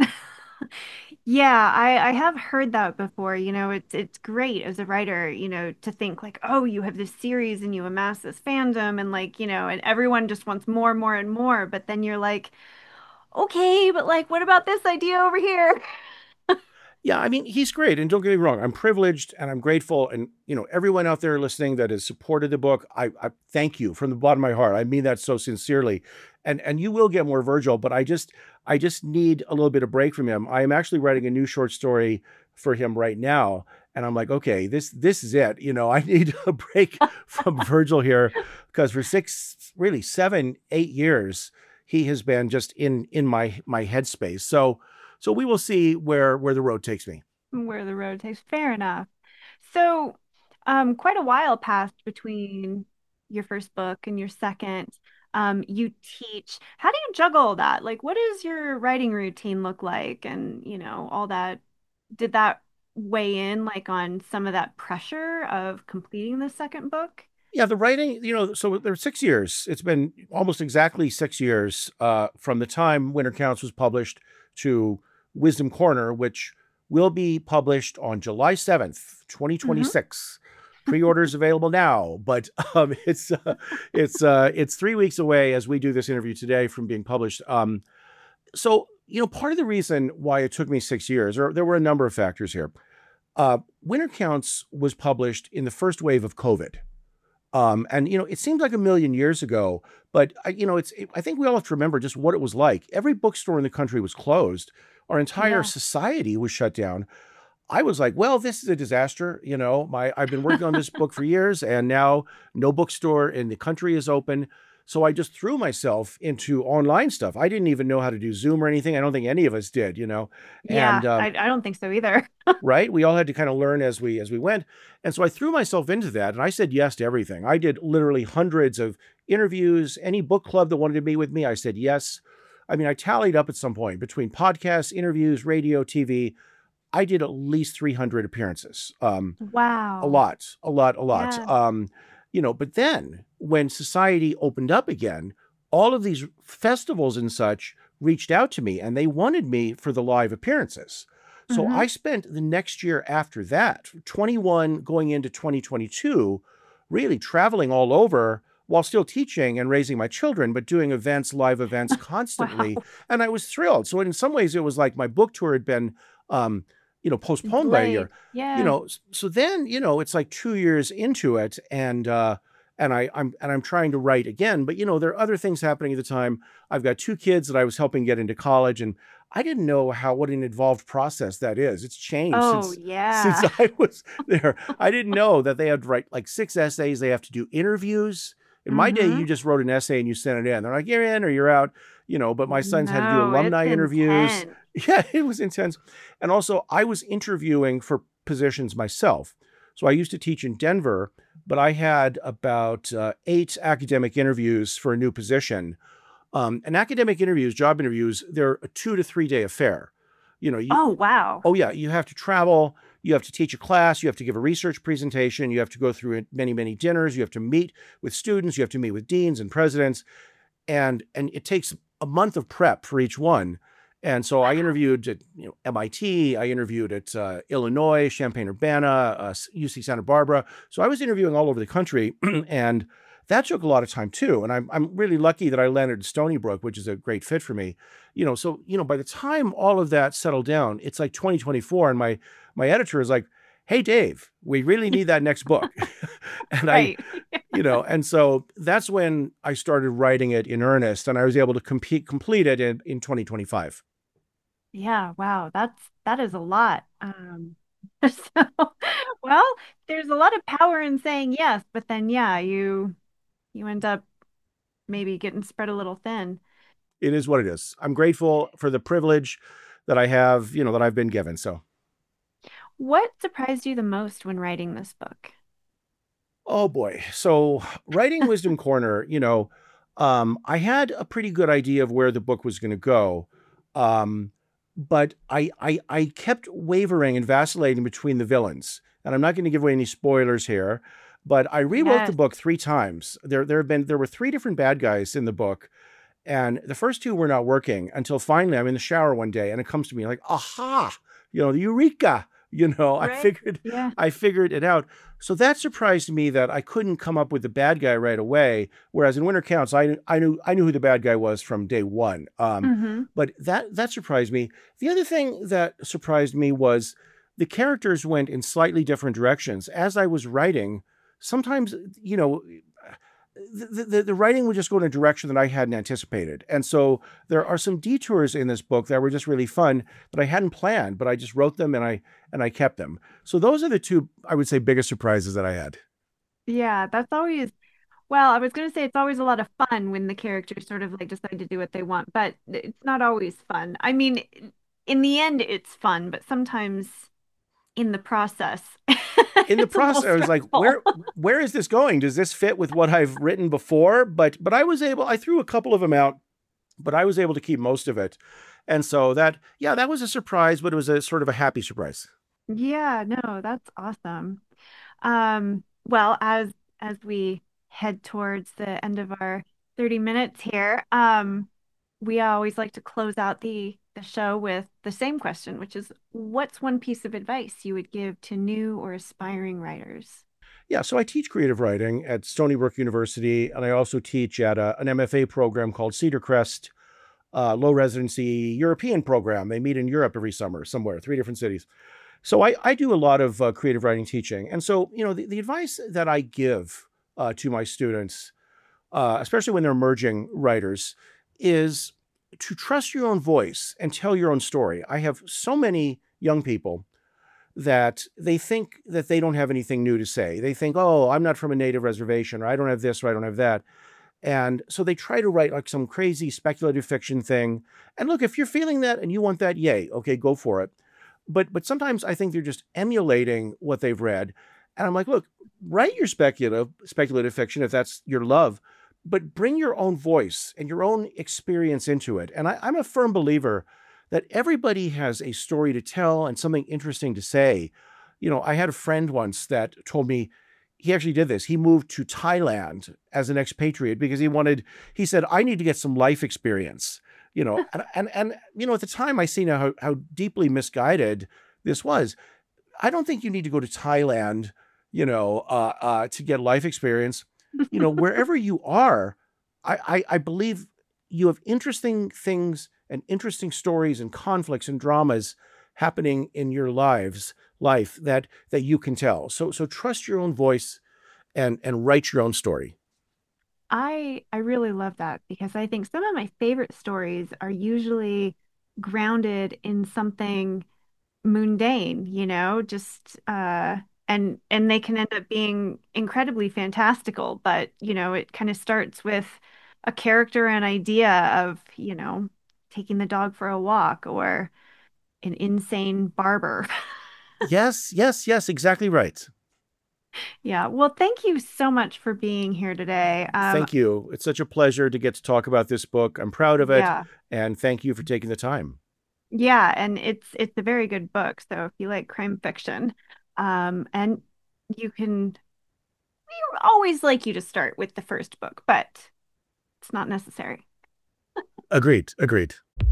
Yeah, I, I have heard that before. You know, it's it's great as a writer, you know, to think like, oh, you have this series and you amass this fandom and like, you know, and everyone just wants more, more, and more. But then you're like, okay, but like, what about this idea over here? Yeah, I mean, he's great. And don't get me wrong, I'm privileged and I'm grateful. And, you know, everyone out there listening that has supported the book, I, I thank you from the bottom of my heart. I mean that so sincerely. And and you will get more Virgil, but I just I just need a little bit of break from him. I am actually writing a new short story for him right now. And I'm like, okay, this this is it. You know, I need a break from Virgil here because for six, really seven, eight years, he has been just in in my my headspace. So so we will see where where the road takes me. Where the road takes. Fair enough. So, um, quite a while passed between your first book and your second. Um, you teach. How do you juggle that? Like, what does your writing routine look like? And, you know, all that. Did that weigh in like on some of that pressure of completing the second book? Yeah, the writing, you know, so there were six years. It's been almost exactly six years uh, from the time Winter Counts was published to Wisdom Corner, which will be published on July seventh, Mm-hmm. twenty twenty-six. Pre-orders available now, but um, it's uh, it's uh, it's three weeks away as we do this interview today from being published. Um, so, you know, part of the reason why it took me six years, or there were a number of factors here. Uh, Winter Counts was published in the first wave of COVID. Um, and, you know, it seems like a million years ago, but, I, you know, it's, it, I think we all have to remember just what it was like. Every bookstore in the country was closed. Our entire Yeah. society was shut down. I was like, well, this is a disaster. You know, my, I've been working on this book for years and now no bookstore in the country is open. So I just threw myself into online stuff. I didn't even know how to do Zoom or anything. I don't think any of us did, you know, Yeah, and, um, I, I don't think so either. right? We all had to kind of learn as we as we went. And so I threw myself into that and I said yes to everything. I did literally hundreds of interviews. Any book club that wanted to meet with me, I said yes. I mean, I tallied up at some point between podcasts, interviews, radio, T V. I did at least three hundred appearances. Um, Wow. a lot, a lot, a lot. Yeah. Um, you know, but then when society opened up again, all of these festivals and such reached out to me and they wanted me for the live appearances. So Mhm. I spent the next year after that, twenty-one going into twenty twenty-two, really traveling all over while still teaching and raising my children, but doing events, live events constantly. Wow. And I was thrilled. So in some ways, it was like my book tour had been, um, you know, postponed by a year. Delayed. Yeah. You know, s- so then, you know, it's like two years into it, and uh, and I, I'm and I'm trying to write again. But you know, there are other things happening at the time. I've got two kids that I was helping get into college, and I didn't know how what an involved process that is. It's changed Oh, since yeah. since I was there. I didn't know that they had to write like six essays. They have to do interviews. In my day, Mhm. you just wrote an essay and you sent it in. They're like, you're in or you're out. You know, but my sons had to do No, alumni it's interviews. intense. Yeah, it was intense. And also, I was interviewing for positions myself. So I used to teach in Denver, but I had about uh, eight academic interviews for a new position. Um, and academic interviews, job interviews, they're a two to three day affair. You know, you, Oh, wow. oh yeah, you have to travel, you have to teach a class, you have to give a research presentation, you have to go through many, many dinners, you have to meet with students, you have to meet with deans and presidents, and and it takes a month of prep for each one. And so I interviewed at you know, M I T, I interviewed at uh, Illinois, Champaign-Urbana, uh, U C Santa Barbara. So I was interviewing all over the country, and that took a lot of time too. And I'm I'm really lucky that I landed at Stony Brook, which is a great fit for me. You know, so you know, by the time all of that settled down, it's like twenty twenty-four, and my my editor is like, "Hey, Dave, we really need that next book," and I Right. you know, and so that's when I started writing it in earnest, and I was able to compete, complete it in, in twenty twenty-five. Yeah, wow. That's that is a lot. Um, so, well, there's a lot of power in saying yes, but then yeah, you you end up maybe getting spread a little thin. It is what it is. I'm grateful for the privilege that I have, you know, that I've been given. So, What surprised you the most when writing this book? oh boy. So, writing Wisdom Corner, you know, um, I had a pretty good idea of where the book was going to go. Um, but I, I, I kept wavering and vacillating between the villains. And I'm not going to give away any spoilers here, but I rewrote the Yes. book three times. There, there have been, there were three different bad guys in the book. And the first two were not working until finally I'm in the shower one day and it comes to me like, aha, you know, the eureka, you know, I Right. figured, Yeah. I figured it out. So that surprised me that I couldn't come up with the bad guy right away. Whereas in Winter Counts, I, I knew, I knew who the bad guy was from day one. Um, Mm-hmm. but that, that surprised me. The other thing that surprised me was the characters went in slightly different directions. As I was writing, sometimes, you know, the, the, the writing would just go in a direction that I hadn't anticipated. And so there are some detours in this book that were just really fun that I hadn't planned, but I just wrote them and I and I kept them. So those are the two, I would say, biggest surprises that I had. Yeah, that's always, well, I was going to say it's always a lot of fun when the characters sort of like decide to do what they want, but it's not always fun. I mean, in the end, it's fun, but sometimes in the process, In the it's a little process, I was like, stressful. where where is this going? Does this fit with what I've written before? But but I was able, I threw a couple of them out, but I was able to keep most of it. And so that, yeah, that was a surprise, but it was a sort of a happy surprise. Yeah, no, that's awesome. Um, well, as as we head towards the end of our thirty minutes here, um, we always like to close out the the show with the same question, which is, what's one piece of advice you would give to new or aspiring writers? Yeah, so I teach creative writing at Stony Brook University, and I also teach at a, an M F A program called Cedar Crest, uh, low residency European program. They meet in Europe every summer somewhere, three different cities. So I, I do a lot of uh, creative writing teaching. And so, you know, the, the advice that I give uh, to my students, uh, especially when they're emerging writers, is to trust your own voice and tell your own story. I have so many young people that they think that they don't have anything new to say. They think, oh, I'm not from a native reservation, or I don't have this, or I don't have that. And so they try to write like some crazy speculative fiction thing. And look, if you're feeling that and you want that, yay, okay, go for it. But but sometimes I think they're just emulating what they've read. And I'm like, look, write your speculative speculative fiction if that's your love, but bring your own voice and your own experience into it. And I, I'm a firm believer that everybody has a story to tell and something interesting to say. You know, I had a friend once that told me he actually did this. He moved to Thailand as an expatriate because he wanted, he said, I need to get some life experience. You know, and, and, and, you know, at the time I see now how, how deeply misguided this was. I don't think you need to go to Thailand, you know, uh, uh, to get life experience. You know, wherever you are, I, I, I believe you have interesting things and interesting stories and conflicts and dramas happening in your lives, life that, that you can tell. So, so trust your own voice and, and write your own story. I I really love that because I think some of my favorite stories are usually grounded in something mundane, you know, just uh and and they can end up being incredibly fantastical, but you know, it kind of starts with a character and idea of, you know, taking the dog for a walk or an insane barber. Yes, yes, yes, exactly right. Yeah. Well, thank you so much for being here today. Um, Thank you. It's such a pleasure to get to talk about this book. I'm proud of it. yeah. And thank you for taking the time. Yeah, and it's it's a very good book. So if you like crime fiction, um, and you can, we always like you to start with the first book, but it's not necessary. Agreed. Agreed.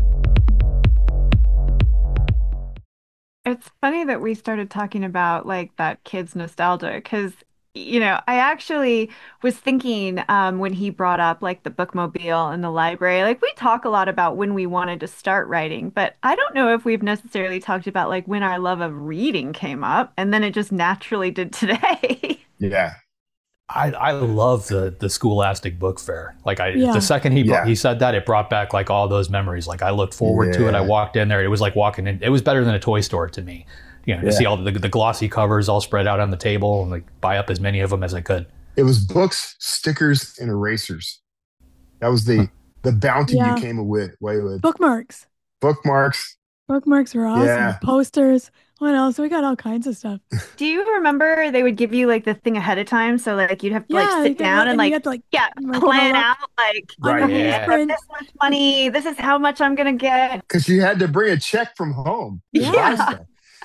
It's funny that we started talking about like that kid's nostalgia because, you know, I actually was thinking um, when he brought up like the bookmobile and the library, like we talk a lot about when we wanted to start writing, but I don't know if we've necessarily talked about like when our love of reading came up and then it just naturally did today. Yeah. I, I love the the Scholastic Book Fair. Like I, Yeah. the second he brought, Yeah. he said that, it brought back like all those memories. Like I looked forward to it. I Yeah. walked in there. It was like walking in. It was better than a toy store to me. You know, to Yeah. see all the, the glossy covers all spread out on the table and like buy up as many of them as I could. It was books, stickers, and erasers. That was the the bounty Yeah. you came away, away with. Bookmarks. Bookmarks. Bookmarks were awesome. Yeah. Posters. What else? We got all kinds of stuff. Do you remember they would give you like the thing ahead of time? So like you'd have to like Yeah, sit you get- down and you like, had to, like, yeah, like, plan roll out up like, Right. on the Yeah. I have blueprint. this much money. This is how much I'm gonna get. Because you had to bring a check from home. to buy Yeah. stuff.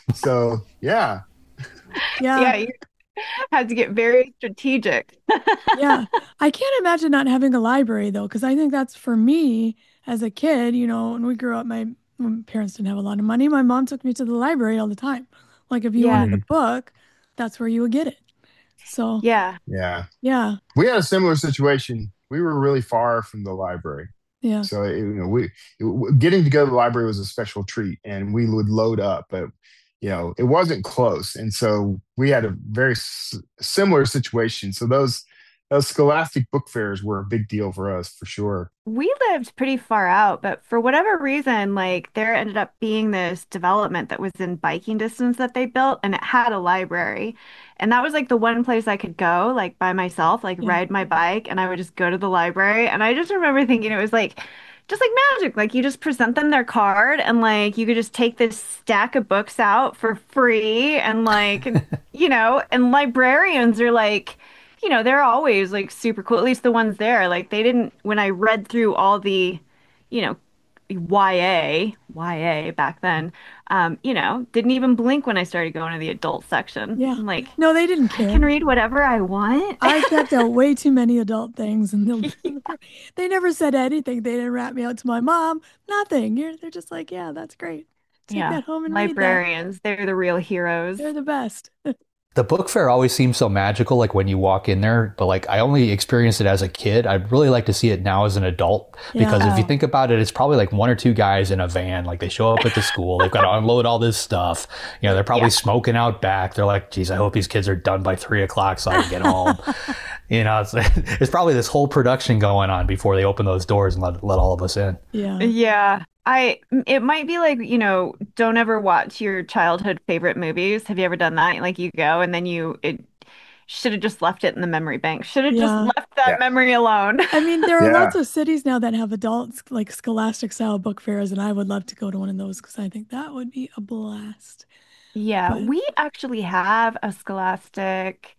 So, yeah. Yeah. Yeah, you had to get very strategic. Yeah. I can't imagine not having a library though, because I think that's for me as a kid, you know, when we grew up, my, my parents didn't have a lot of money. My mom took me to the library all the time. Like if you Yeah. wanted a book, that's where you would get it. So Yeah. Yeah. yeah, We had a similar situation. We were really far from the library. yeah. So, it- you know, we it- getting to go to the library was a special treat, and we would load up, but you know, it wasn't close, and so we had a very s- similar situation. So those those Scholastic book fairs were a big deal for us, for sure. We lived pretty far out, but for whatever reason, like there ended up being this development that was in biking distance that they built, and it had a library. And that was like the one place I could go, like by myself, like Yeah. ride my bike, and I would just go to the library. And I just remember thinking it was like just like magic. Like you just present them their card, and like you could just take this stack of books out for free, and like, you know, and librarians are like, you know, they're always like super cool. At least the ones there, like they didn't, when I read through all the, you know, Y A, Y A back then, um, you know, didn't even blink when I started going to the adult section. Yeah. I'm like, No, they didn't I care. can read whatever I want. I checked out way too many adult things, and they'll, they never said anything. They didn't rat me out to my mom. Nothing. You're, they're just like, yeah, that's great. Take Yeah, that home and read that. librarians, they're the real heroes. They're the best. The book fair always seems so magical, like when you walk in there, but like I only experienced it as a kid. I'd really like to see it now as an adult, because Yeah. if you think about it, it's probably like one or two guys in a van. Like they show up at the school, they've got to unload all this stuff. You know, they're probably Yeah. smoking out back. They're like, geez, I hope these kids are done by three o'clock so I can get home. You know, it's, it's probably this whole production going on before they open those doors and let, let all of us in. Yeah. Yeah. I it might be like, you know, don't ever watch your childhood favorite movies. Have you ever done that? Like you go and then you it should have just left it in the memory bank. Should have Yeah. just left that Yeah. memory alone. I mean, there are Yeah. lots of cities now that have adults like Scholastic style book fairs, and I would love to go to one of those because I think that would be a blast. Yeah, But we actually have a Scholastic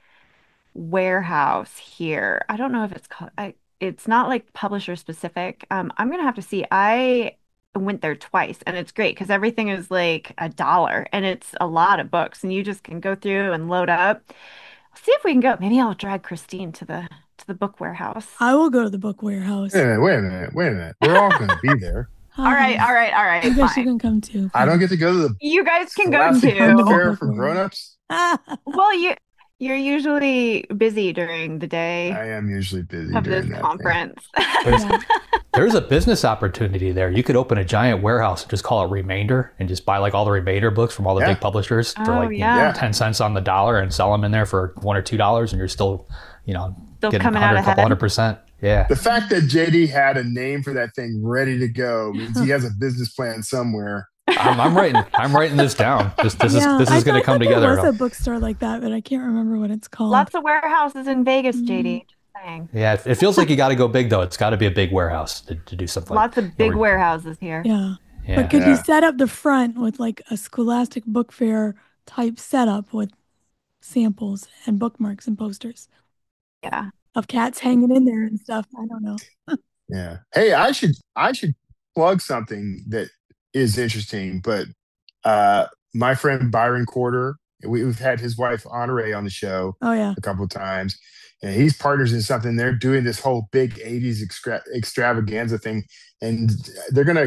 warehouse here. I don't know if it's called, I, it's not like publisher specific. Um, I'm gonna have to see. I went there twice and it's great because everything is like a dollar and it's a lot of books and you just can go through and load up. See if we can go. Maybe I'll drag Christine to the to the book warehouse. I will go to the book warehouse. Wait a minute, wait a minute, wait a minute. We're all going to be there. All right, all right, all right, I guess you fine. can come too. I don't get to go to the You guys can go Scholastic Come to Book the too. Fair book for fair. grown-ups. Well, you you're usually busy during the day I am usually busy of this during that thing. conference. There's, Yeah. there's a business opportunity there. You could open a giant warehouse and just call it Remainder and just buy like all the Remainder books from all the Yeah. big publishers for Oh, like you know, yeah. Yeah. ten cents on the dollar and sell them in there for one or two dollars, and you're still, you know, Still getting coming a out hundred, couple ahead. hundred percent. Yeah. The fact that J D had a name for that thing ready to go means he has a business plan somewhere. I'm, I'm writing. I'm writing this down. This, this Yeah, is this I is going to thought come that together. There was a bookstore like that, but I can't remember what it's called. Lots of warehouses in Vegas, J D. Mm. Just saying. Yeah, it, it feels like you got to go big though. It's got to be a big warehouse to, to do something. Lots of big Or- warehouses here. Yeah. Yeah. But could Yeah. you set up the front with like a Scholastic book fair type setup with samples and bookmarks and posters Yeah. of cats hanging in there and stuff? I don't know. Yeah. Hey, I should I should plug something that is interesting, but uh my friend Byron Corder, we, we've had his wife Honore on the show Oh yeah. a couple of times, and he's partners in something. They're doing this whole big eighties extra, extravaganza thing, and they're gonna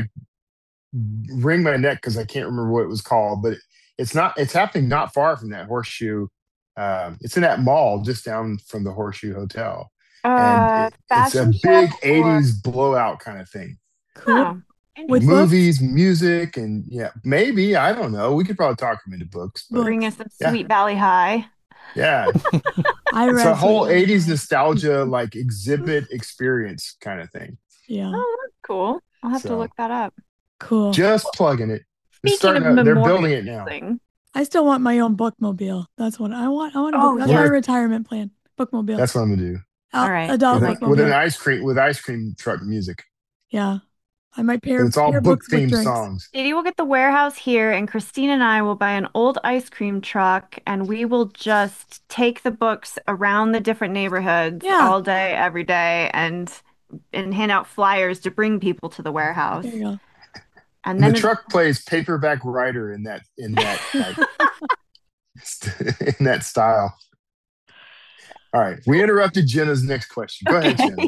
wring my neck because I can't remember what it was called, but it's not. It's happening not far from that Horseshoe. Um, it's in that mall just down from the Horseshoe Hotel, Uh, and it, it's a fashion big show or- eighties blowout kind of thing. Cool. Oh, With interesting. books? Movies, music, and yeah, maybe I don't know. We could probably talk them into books, but Bring us some Yeah. Sweet Valley High. yeah, I it's read a whole Sweet Valley eighties High. nostalgia like exhibit experience kind of thing. Yeah. Oh, that's cool. I'll have to So- look that up. Cool. Just plugging it. It's Speaking starting of to- they're building it now. memorializing, I still want my own bookmobile. That's what I want. I want a Oh, book. That's yeah. my retirement plan. Bookmobile. That's what I'm gonna do. Al- All right. Adult With, like a- with an bookmobile. ice cream with ice cream truck music. Yeah. I might pair, And it's all pair book books with themed drinks. songs. J D will get the warehouse here, and Christine and I will buy an old ice cream truck, and we will just take the books around the different neighborhoods Yeah. all day, every day, and and hand out flyers to bring people to the warehouse. There you go. And And then the truck plays paperback writer in that in that like, st- in that style. All right, we interrupted Jenna's next question. Go ahead, Jenna.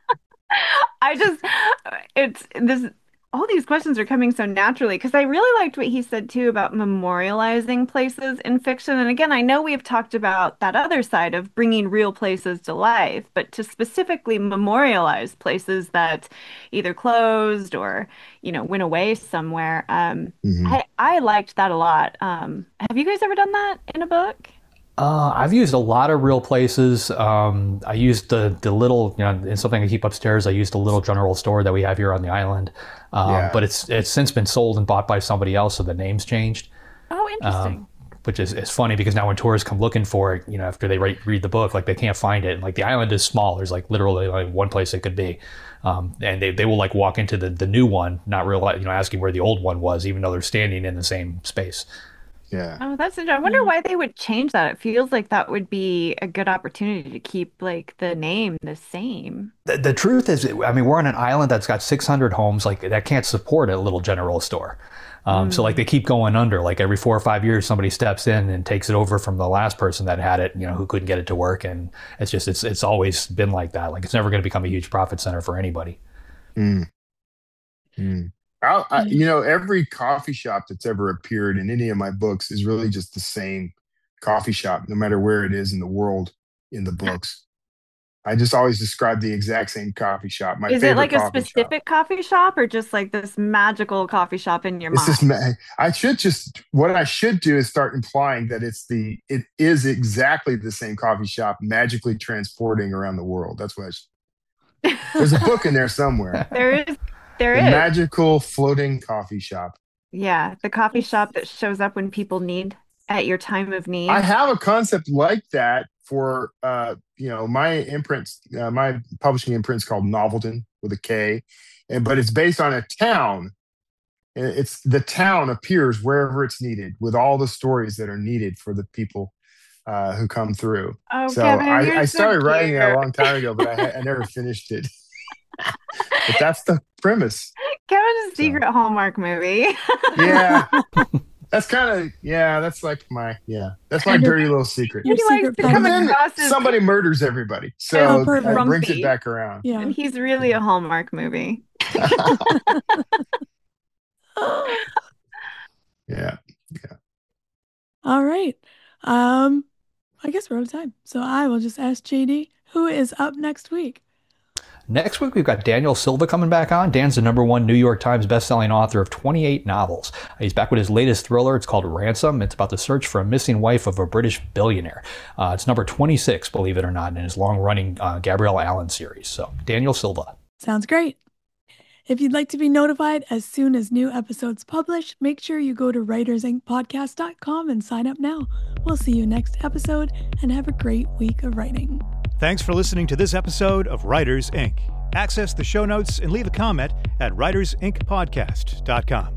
I just, it's this, all these questions are coming so naturally because I really liked what he said too about memorializing places in fiction. And again, I know we've talked about that other side of bringing real places to life, but to specifically memorialize places that either closed or, you know, went away somewhere. Um, Mhm. I, I liked that a lot. Um, have you guys ever done that in a book? Uh, I've used a lot of real places. Um, I used the the little, you know, it's something I keep upstairs. I used a little general store that we have here on the island, um, Yeah. but it's it's since been sold and bought by somebody else, so the name's changed. Oh, interesting. Um, which is it's funny because now when tourists come looking for it, you know, after they read, read the book, like they can't find it. And like the island is small. There's like literally like one place it could be. Um, and they, they will like walk into the, the new one, not realize, you know, asking where the old one was, even though they're standing in the same space. Yeah. Oh, that's interesting. I wonder why they would change that. It feels like that would be a good opportunity to keep like the name the same. The, the truth is, I mean, we're on an island that's got six hundred homes, like that can't support a little general store. Um, mm. So like they keep going under. Like every four or five years, somebody steps in and takes it over from the last person that had it, you know, who couldn't get it to work. And it's just, it's it's always been like that. Like it's never going to become a huge profit center for anybody. Mm. Mm. I, I, you know, every coffee shop that's ever appeared in any of my books is really just the same coffee shop, no matter where it is in the world in the books. I just always describe the exact same coffee shop. My is favorite it like a coffee specific shop. coffee shop or just like this magical coffee shop in your It's mind? just, ma- I should just, what I should do is start implying that it's the, it is exactly the same coffee shop magically transporting around the world. That's what I should. There's a book in there somewhere. There is. There the is. Magical floating coffee shop. Yeah, the coffee shop that shows up when people need at your time of need. I have a concept like that for, uh, you know, my imprints, uh, my publishing imprint's called Novelton with a K, and but it's based on a town. And it's the town appears wherever it's needed with all the stories that are needed for the people uh, who come through. Oh, so Kevin, I, you're I so started writing it a cute. long time ago, but I, I never finished it. But that's the premise. Kevin's secret so. Hallmark movie. Yeah. That's kind of, yeah, that's like my, yeah, that's my dirty little secret. He likes to come across as somebody murders everybody. So oh, it brings it back around. Yeah. And he's really a Hallmark movie. Yeah. Yeah. All right. Um, I guess we're out of time. So I will just ask J D, who is up next week? Next week, we've got Daniel Silva coming back on. Dan's the number one New York Times bestselling author of twenty-eight novels. He's back with his latest thriller. It's called Ransom. It's about the search for a missing wife of a British billionaire. Uh, it's number twenty-six, believe it or not, in his long-running uh, Gabrielle Allen series. So, Daniel Silva. Sounds great. If you'd like to be notified as soon as new episodes publish, make sure you go to writers inc podcast dot com and sign up now. We'll see you next episode, and have a great week of writing. Thanks for listening to this episode of Writers Incorporated. Access the show notes and leave a comment at writers inc podcast dot com.